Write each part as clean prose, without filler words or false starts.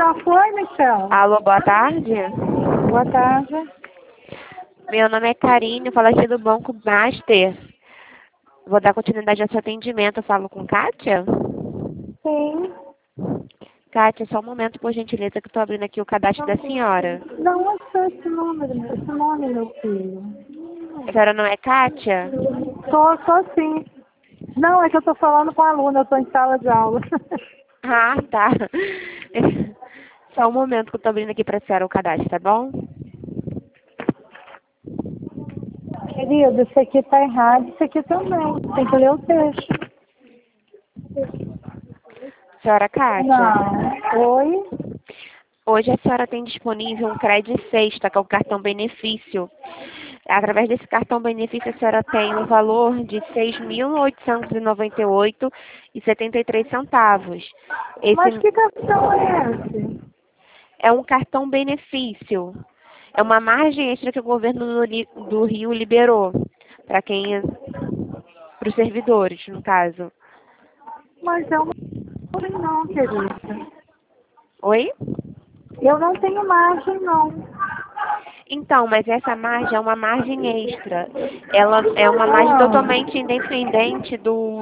Já foi, Michel? Alô, boa tarde. Boa tarde. Meu nome é Karine, falo aqui do Banco Master. Vou dar continuidade ao seu atendimento. Eu falo com Kátia? Sim. Kátia, só um momento, por gentileza, que estou abrindo aqui o cadastro da senhora. Não achei esse nome, meu filho. A senhora não é Kátia? Sou sim. Não, é que eu tô falando com a aluna, eu tô em sala de aula. Ah, tá. Só um momento que eu estou abrindo aqui para a senhora o cadastro, tá bom? Querido, isso aqui tá errado, isso aqui também. Tem que ler o texto. Senhora Kátia, Não. Oi? hoje a senhora tem disponível um crédito sexta, que é o cartão benefício. Através desse cartão benefício, a senhora tem um valor de R$ 6.898,73. Mas Esse que cartão é esse? é um cartão benefício. É uma margem extra que o governo do Rio liberou para os servidores, no caso. Mas eu não tenho não, querida. Oi? Eu não tenho margem, não. Então, mas essa margem é uma margem extra. Ela é uma margem Ah, totalmente independente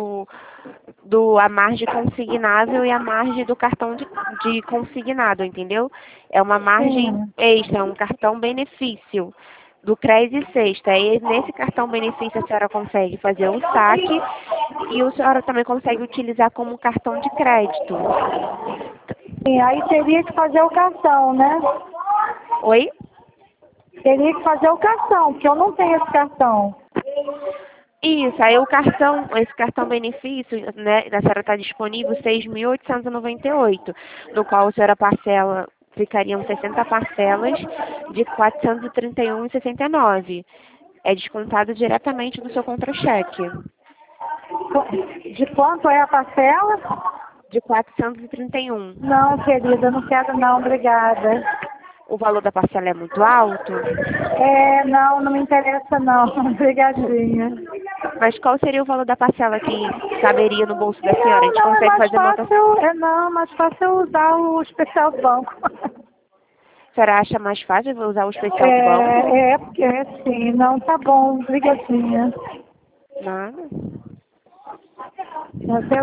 a margem consignável e a margem do cartão de consignado, entendeu? É uma margem sim. extra, um cartão benefício do crédito sexta. E nesse cartão benefício a senhora consegue fazer o saque e a senhora também consegue utilizar como cartão de crédito. Sim, aí teria que fazer o cartão, né? Oi? Teria que fazer o cartão, porque eu não tenho esse cartão. Isso, aí esse cartão benefício, né, da senhora está disponível 6.898, no qual a senhora ficariam 60 parcelas de 431,69. É descontado diretamente do seu contra-cheque, De quanto é a parcela? de 431. Não, querida, não quero não, obrigada. O valor da parcela é muito alto, Não me interessa não, obrigadinha. mas qual seria o valor da parcela que caberia no bolso da senhora? A gente Não, é consegue mais fazer uma... fácil, mais fácil eu usar o especial do banco. A senhora acha mais fácil usar o especial do banco? Porque sim, não, tá bom, obrigadinha. Nada. Até